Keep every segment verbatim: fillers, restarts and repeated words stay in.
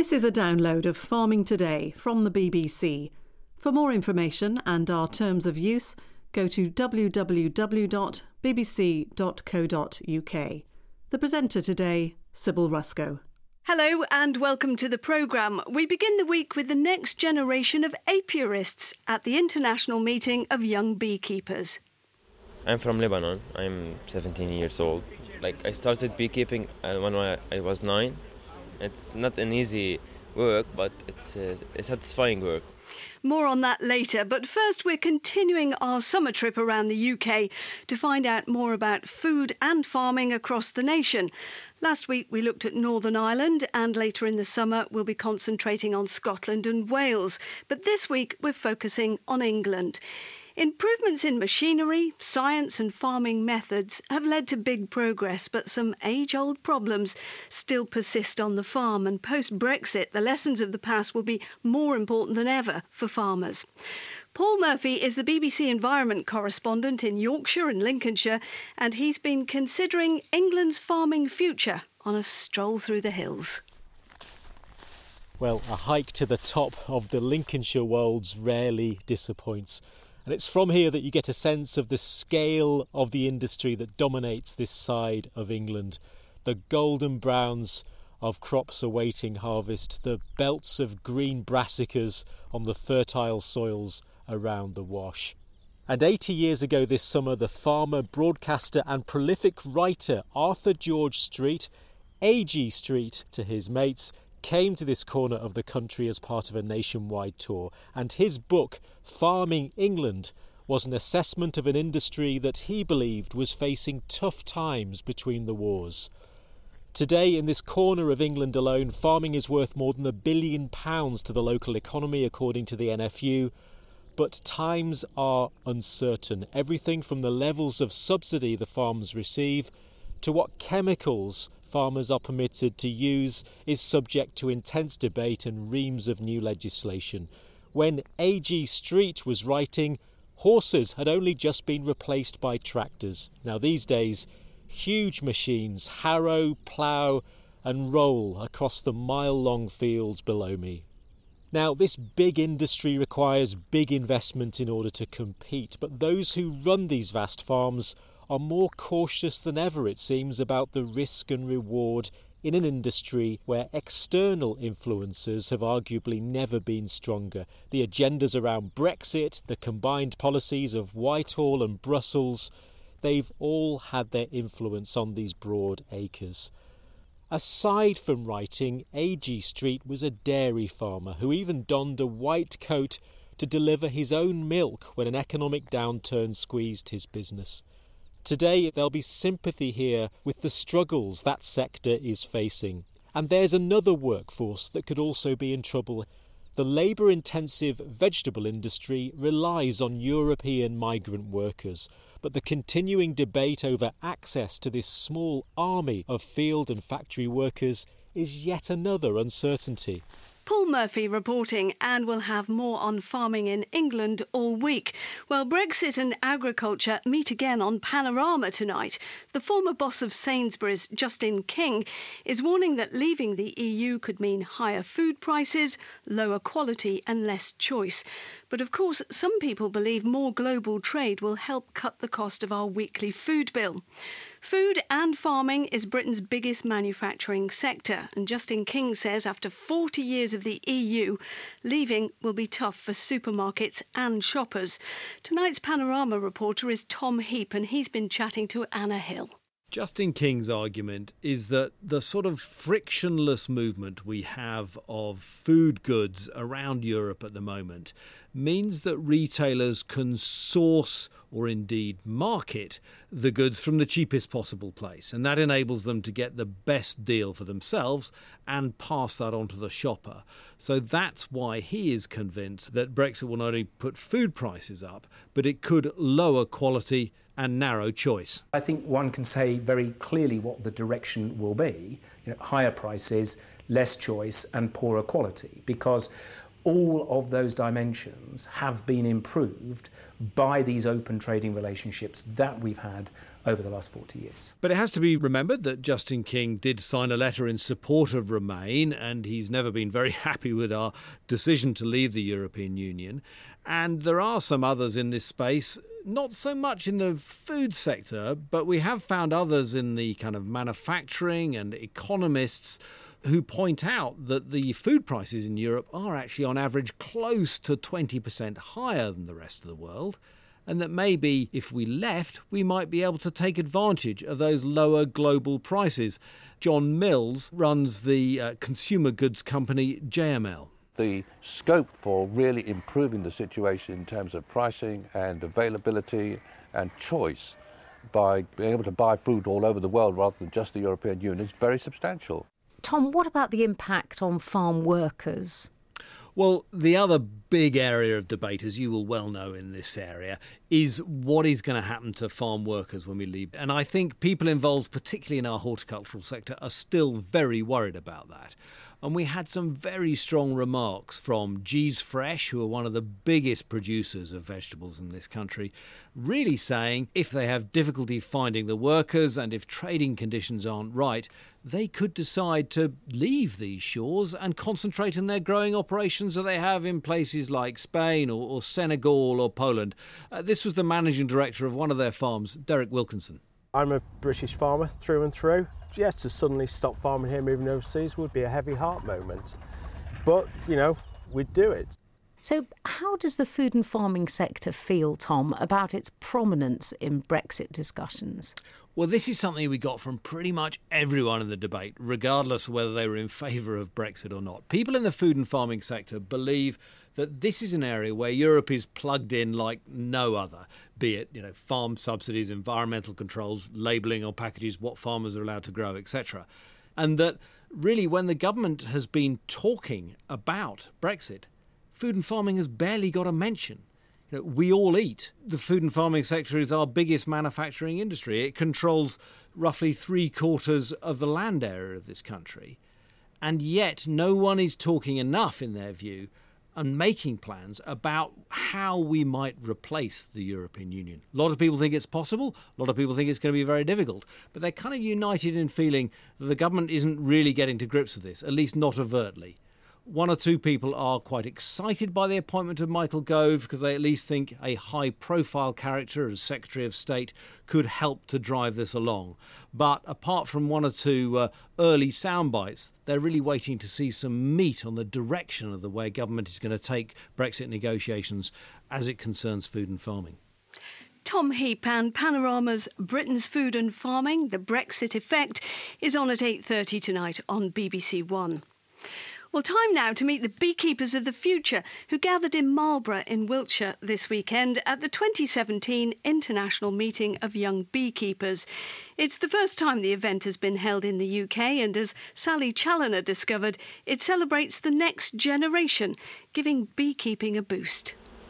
This is a download of Farming Today from the B B C. For more information and our terms of use, go to w w w dot b b c dot co dot u k. The presenter today, Sybil Ruscoe. Hello and welcome to the programme. We begin the week with the next generation of apiarists at the International Meeting of Young Beekeepers. I'm from Lebanon. I'm seventeen years old. Like I started beekeeping uh, when I, I was nine. It's not an easy work, but it's uh, a satisfying work. More on that later, but first we're continuing our summer trip around the U K to find out more about food and farming across the nation. Last week we looked at Northern Ireland, and later in the summer we'll be concentrating on Scotland and Wales. But this week we're focusing on England. Improvements in machinery, science and farming methods have led to big progress, but some age-old problems still persist on the farm, and post-Brexit the lessons of the past will be more important than ever for farmers. Paul Murphy is the B B C environment correspondent in Yorkshire and Lincolnshire, and he's been considering England's farming future on a stroll through the hills. Well, a hike to the top of the Lincolnshire Wolds rarely disappoints. And it's from here that you get a sense of the scale of the industry that dominates this side of England. The golden browns of crops awaiting harvest, the belts of green brassicas on the fertile soils around the Wash. And eighty years ago this summer, the farmer, broadcaster and prolific writer Arthur George Street, A G Street to his mates, came to this corner of the country as part of a nationwide tour, and his book, Farming England, was an assessment of an industry that he believed was facing tough times between the wars. Today, in this corner of England alone, farming is worth more than a billion pounds to the local economy, according to the N F U. But times are uncertain. Everything from the levels of subsidy the farms receive to what chemicals farmers are permitted to use is subject to intense debate and reams of new legislation. When A G Street was writing, horses had only just been replaced by tractors. Now these days, huge machines harrow, plough and roll across the mile-long fields below me. Now, this big industry requires big investment in order to compete, but those who run these vast farms are more cautious than ever, it seems, about the risk and reward in an industry where external influences have arguably never been stronger. The agendas around Brexit, the combined policies of Whitehall and Brussels, they've all had their influence on these broad acres. Aside from writing, A G Street was a dairy farmer who even donned a white coat to deliver his own milk when an economic downturn squeezed his business. Today, there'll be sympathy here with the struggles that sector is facing. And there's another workforce that could also be in trouble. The labour-intensive vegetable industry relies on European migrant workers, but the continuing debate over access to this small army of field and factory workers is yet another uncertainty. Paul Murphy reporting, and we'll have more on farming in England all week. Well, Brexit and agriculture meet again on Panorama tonight. The former boss of Sainsbury's, Justin King, is warning that leaving the E U could mean higher food prices, lower quality and less choice. But of course, some people believe more global trade will help cut the cost of our weekly food bill. Food and farming is Britain's biggest manufacturing sector, and Justin King says after forty years of the E U, leaving will be tough for supermarkets and shoppers. Tonight's Panorama reporter is Tom Heap, and he's been chatting to Anna Hill. Justin King's argument is that the sort of frictionless movement we have of food goods around Europe at the moment means that retailers can source or indeed market the goods from the cheapest possible place. And that enables them to get the best deal for themselves and pass that on to the shopper. So that's why he is convinced that Brexit will not only put food prices up, but it could lower quality and narrow choice. I think one can say very clearly what the direction will be. You know, higher prices, less choice and poorer quality, because all of those dimensions have been improved by these open trading relationships that we've had over the last forty years. But it has to be remembered that Justin King did sign a letter in support of Remain, and he's never been very happy with our decision to leave the European Union. And there are some others in this space, not so much in the food sector, but we have found others in the kind of manufacturing and economists who point out that the food prices in Europe are actually on average close to twenty percent higher than the rest of the world, and that maybe if we left, we might be able to take advantage of those lower global prices. John Mills runs the uh, consumer goods company J M L. The scope for really improving the situation in terms of pricing and availability and choice by being able to buy food all over the world rather than just the European Union is very substantial. Tom, what about the impact on farm workers? Well, the other big area of debate, as you will well know in this area, is what is going to happen to farm workers when we leave. And I think people involved, particularly in our horticultural sector, are still very worried about that. And we had some very strong remarks from Gee's Fresh, who are one of the biggest producers of vegetables in this country, really saying if they have difficulty finding the workers and if trading conditions aren't right, they could decide to leave these shores and concentrate on their growing operations that they have in places like Spain or, or Senegal or Poland. Uh, this was the managing director of one of their farms, Derek Wilkinson. I'm a British farmer through and through. Yes, to suddenly stop farming here, moving overseas would be a heavy heart moment. But, you know, we'd do it. So how does the food and farming sector feel, Tom, about its prominence in Brexit discussions? Well, this is something we got from pretty much everyone in the debate, regardless of whether they were in favour of Brexit or not. People in the food and farming sector believe that this is an area where Europe is plugged in like no other, be it, you know, farm subsidies, environmental controls, labelling on packages, what farmers are allowed to grow, et cetera. And that really when the government has been talking about Brexit, food and farming has barely got a mention. You know, we all eat. The food and farming sector is our biggest manufacturing industry. It controls roughly three quarters of the land area of this country. And yet no one is talking enough, in their view, and making plans about how we might replace the European Union. A lot of people think it's possible. A lot of people think it's going to be very difficult. But they're kind of united in feeling that the government isn't really getting to grips with this, at least not overtly. One or two people are quite excited by the appointment of Michael Gove because they at least think a high-profile character as Secretary of State could help to drive this along. But apart from one or two uh, early sound bites, they're really waiting to see some meat on the direction of the way government is going to take Brexit negotiations as it concerns food and farming. Tom Heap and Panorama's Britain's Food and Farming, The Brexit Effect, is on at eight thirty tonight on B B C One. Well, time now to meet the beekeepers of the future who gathered in Marlborough in Wiltshire this weekend at the twenty seventeen International Meeting of Young Beekeepers. It's the first time the event has been held in the U K, and as Sally Challoner discovered, it celebrates the next generation, giving beekeeping a boost.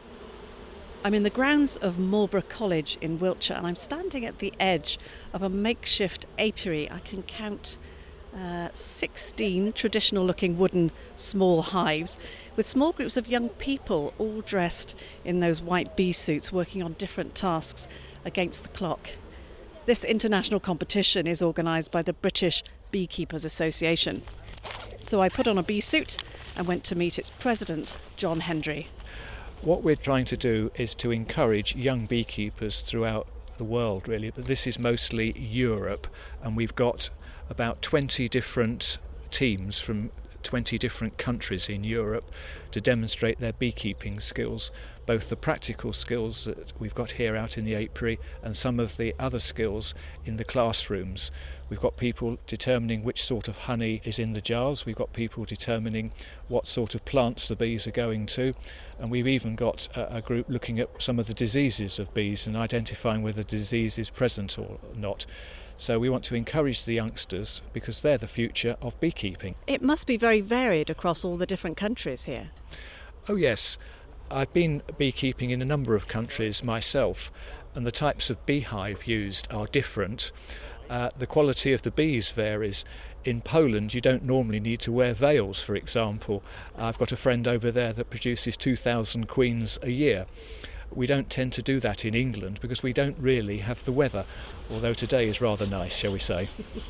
I'm in the grounds of Marlborough College in Wiltshire, and I'm standing at the edge of a makeshift apiary. I can count Uh, sixteen traditional-looking wooden small hives with small groups of young people all dressed in those white bee suits working on different tasks against the clock. This international competition is organised by the British Beekeepers Association. So I put on a bee suit and went to meet its president, John Hendry. What we're trying to do is to encourage young beekeepers throughout the world, really, but this is mostly Europe, and we've got about twenty different teams from twenty different countries in Europe to demonstrate their beekeeping skills, both the practical skills that we've got here out in the apiary and some of the other skills in the classrooms. We've got people determining which sort of honey is in the jars, we've got people determining what sort of plants the bees are going to, and we've even got a, a group looking at some of the diseases of bees and identifying whether the disease is present or not. So we want to encourage the youngsters because they're the future of beekeeping. It must be very varied across all the different countries here. Oh yes, I've been beekeeping in a number of countries myself, and the types of beehive used are different. Uh, the quality of the bees varies. In Poland you don't normally need to wear veils, for example. I've got a friend over there that produces two thousand queens a year. We don't tend to do that in England because we don't really have the weather, although today is rather nice, shall we say.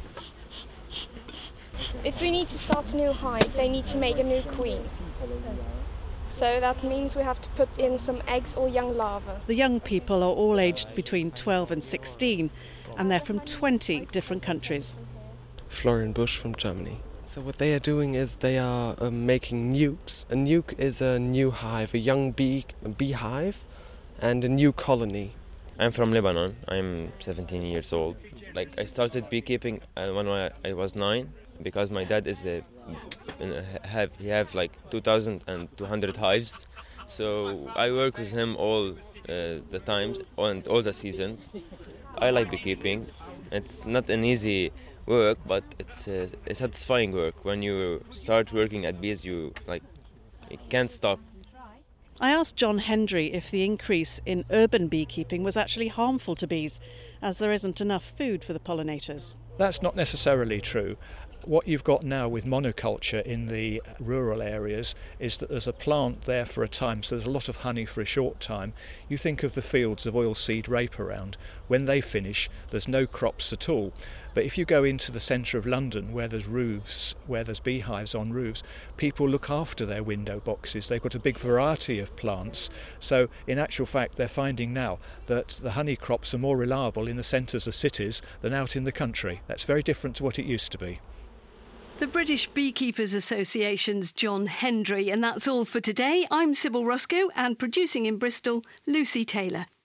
If we need to start a new hive, they need to make a new queen. So that means we have to put in some eggs or young larvae. The young people are all aged between twelve and sixteen, and they're from twenty different countries. Florian Busch from Germany. So what they are doing is they are uh, making nukes. A nuke is a new hive, a young bee a beehive, and a new colony. I'm from Lebanon. I'm seventeen years old. Like I started beekeeping uh, when I, I was nine because my dad is a have he have like two thousand two hundred hives. So I work with him all uh, the times and all the seasons. I like beekeeping. It's not an easy work, but it's a, a satisfying work. When you start working at bees, you like you can't stop. I asked John Hendry if the increase in urban beekeeping was actually harmful to bees, as there isn't enough food for the pollinators. That's not necessarily true. What you've got now with monoculture in the rural areas is that there's a plant there for a time, so there's a lot of honey for a short time. You think of the fields of oilseed rape around. When they finish, there's no crops at all. But if you go into the centre of London, where there's roofs, where there's beehives on roofs, people look after their window boxes. They've got a big variety of plants. So in actual fact, they're finding now that the honey crops are more reliable in the centres of cities than out in the country. That's very different to what it used to be. The British Beekeepers Association's John Hendry, and that's all for today. I'm Sybil Ruscoe, and producing in Bristol, Lucy Taylor.